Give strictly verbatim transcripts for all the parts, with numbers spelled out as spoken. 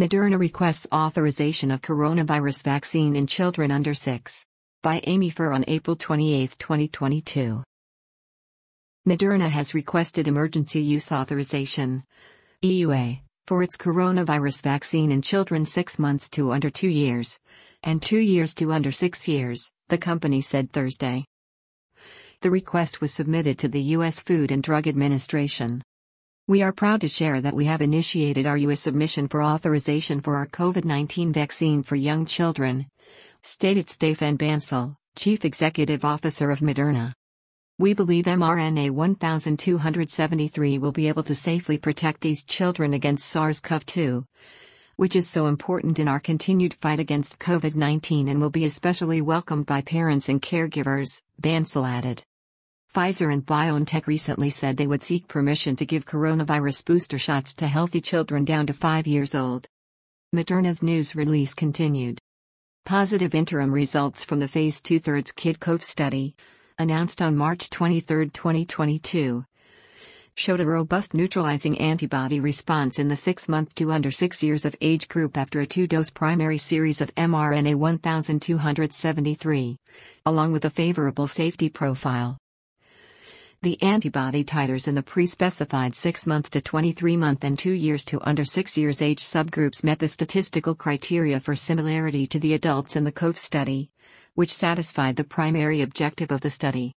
Moderna requests authorization of coronavirus vaccine in children under six. By Amy Furr on April twenty-eighth, twenty twenty-two. Moderna has requested emergency use authorization (E U A) for its coronavirus vaccine in children six months to under two years, and two years to under six years, the company said Thursday. The request was submitted to the U S Food and Drug Administration. "We are proud to share that we have initiated our U S submission for authorization for our COVID nineteen vaccine for young children," stated Stéphane Bancel, Chief Executive Officer of Moderna. "We believe mRNA twelve seventy-three will be able to safely protect these children against SARS CoV two, which is so important in our continued fight against COVID nineteen and will be especially welcomed by parents and caregivers," Bancel added. Pfizer and BioNTech recently said they would seek permission to give coronavirus booster shots to healthy children down to five years old. Moderna's news release continued. Positive interim results from the Phase two Thirds Kid COVE study, announced on March twenty-third, twenty twenty-two, showed a robust neutralizing antibody response in the six-month to under six years of age group after a two-dose primary series of mRNA twelve seventy-three, along with a favorable safety profile. The antibody titers in the pre-specified six-month to twenty-three-month and two years to under six years age subgroups met the statistical criteria for similarity to the adults in the COVE study, which satisfied the primary objective of the study.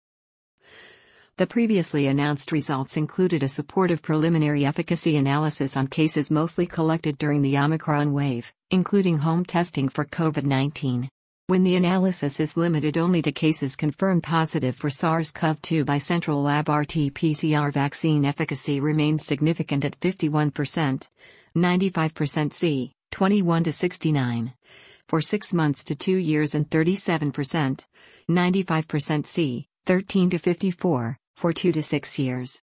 The previously announced results included a supportive preliminary efficacy analysis on cases mostly collected during the Omicron wave, including home testing for COVID nineteen. When the analysis is limited only to cases confirmed positive for SARS CoV two by central lab R T P C R, vaccine efficacy remains significant at fifty-one percent, ninety-five percent C, twenty-one to sixty-nine, for six months to two years and thirty-seven percent, ninety-five percent C, thirteen to fifty-four, for two to six years.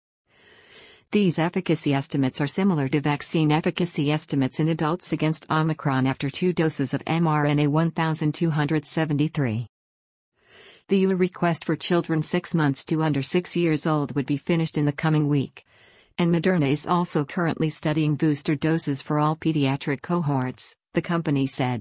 These efficacy estimates are similar to vaccine efficacy estimates in adults against Omicron after two doses of mRNA twelve seventy-three. The E U A request for children six months to under six years old would be finished in the coming week, and Moderna is also currently studying booster doses for all pediatric cohorts, the company said.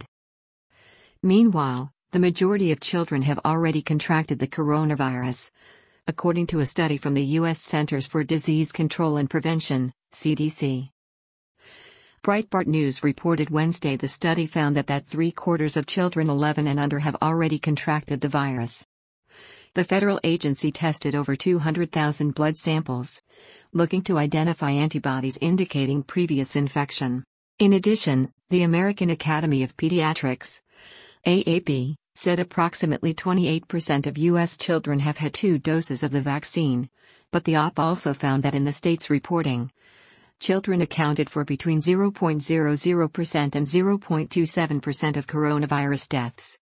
Meanwhile, the majority of children have already contracted the coronavirus, according to a study from the U S Centers for Disease Control and Prevention, C D C. Breitbart News reported Wednesday the study found that that three-quarters of children eleven and under have already contracted the virus. The federal agency tested over two hundred thousand blood samples, looking to identify antibodies indicating previous infection. In addition, the American Academy of Pediatrics, A A P, said approximately twenty-eight percent of U S children have had two doses of the vaccine, but the O P also found that in the state's reporting, children accounted for between zero point zero zero percent and zero point two seven percent of coronavirus deaths.